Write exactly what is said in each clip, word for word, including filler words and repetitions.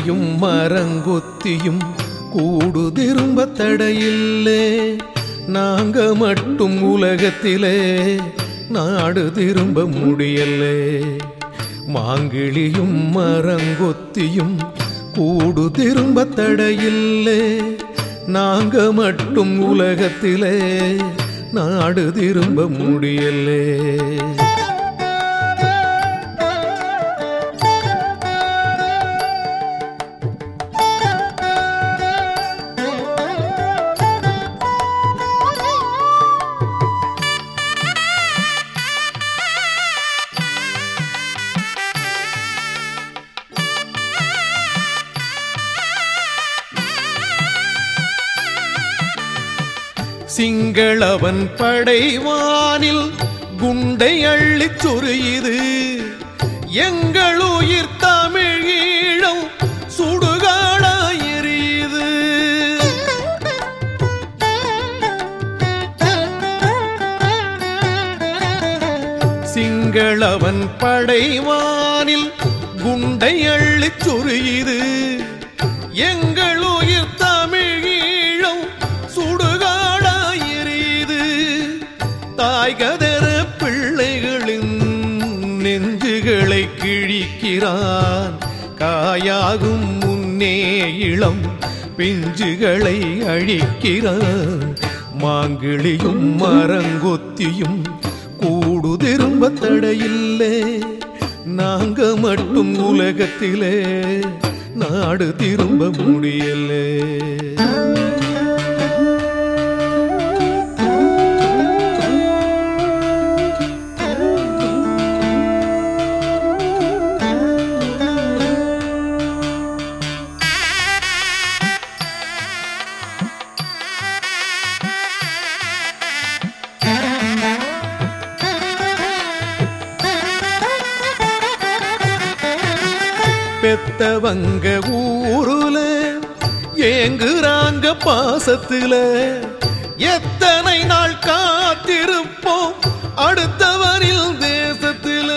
மாங்கிளியும் மரங்கொத்தியும் கூடு திரும்ப தடையில்லே. நாங்க மட்டும் உலகத்திலே நாடு திரும்ப முடியலே. மாங்கிளியும் மரங்கொத்தியும் கூடு திரும்ப தடையில்லே. நாங்க மட்டும் உலகத்திலே நாடு திரும்ப முடியலே. சிங்களவன் படைவானில் குண்டை அள்ளிச் சொரியுது. எங்கள் உயிர் தமிழீழம் சுடுகாடாய் எரியுது. சிங்களவன் படைவானில் குண்டை அள்ளிச் சொரியுது. எங்கள் உயிர் தமிழீழம் சுடுகாடாய் எரியுது. தாய்கதற பிள்ளைகளின் நெஞ்சுகளை கிழிக்கிறான். காயாகும் முன்னே இளம் பிஞ்சுகளை அழிக்கிறான். மாங்கிளியும் மரங்கொத்தியும் கூடு திரும்ப தடையில்லே. நாங்க மட்டும் உலகத்திலே நாடு திரும்ப முடியலே. பெத்தவங்க ஊருல ஏங்குறாங்க பாசத்துல. எத்தனை நாள் காத்திருப்போம் அடுத்தவரில் தேசத்துல.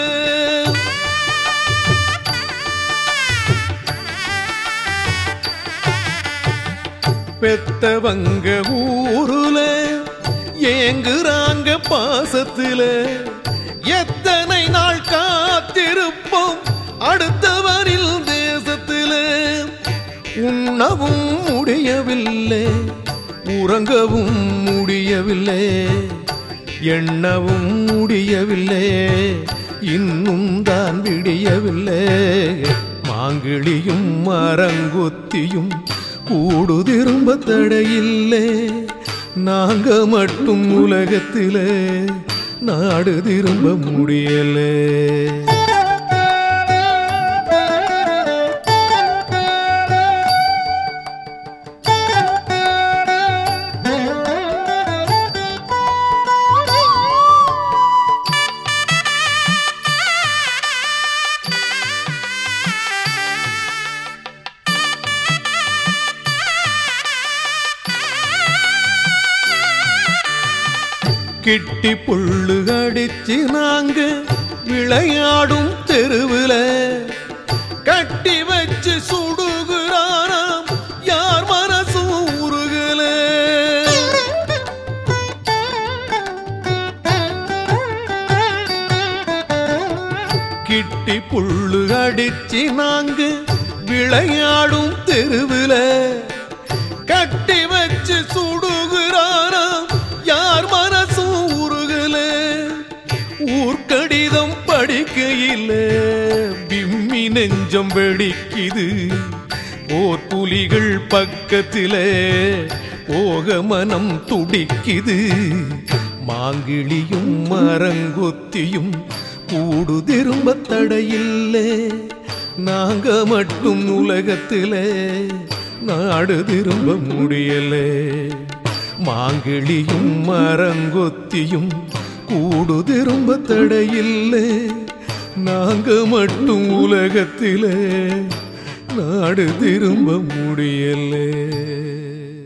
பெத்தவங்க ஊருல ஏங்குறாங்க பாசத்துல. எத்தனை நாள் காத்திருப்போம் அடுத்தவரில் தேசத்திலே. உண்ணவும் முடியவில்லை, உறங்கவும் முடியவில்லை, எண்ணவும் முடியவில்லை, இன்னும் தான் விடியவில்லை. மாங்கிளியும் மரங்கொத்தியும் கூடு திரும்ப தடையில்லை. நாங்க மட்டும் உலகத்திலே நாடு திரும்ப முடியலே. கிட்டி புல்லு அடிச்சு நாங்க விளையாடும் தெருவுல. கட்டி வச்சு சுடுகிறாராம் யார் மனசும் உருகல. கிட்டி புல்லு அடிச்சு நாங்க விளையாடும் தெருவுல. கட்டி வச்சு சுடுகிறாராம் யார் மனசும் உருகல. ஊர்க்கடிதம் படிக்கையில் விம்மி நெஞ்சம் வெடிக்குது. போர் புலிகள் பக்கத்திலே போக மனம் துடிக்குது. மாங்கிளியும் மரங்கொத்தியும் கூடு திரும்ப தடையில்லே. நாங்க மட்டும் உலகத்திலே நாடு திரும்ப முடியலே. மாங்கிளியும் மரங்கொத்தியும் கூடு திரும்ப தடையில்லே. நாங்க மட்டும் உலகத்திலே நாடு திரும்ப முடியலே.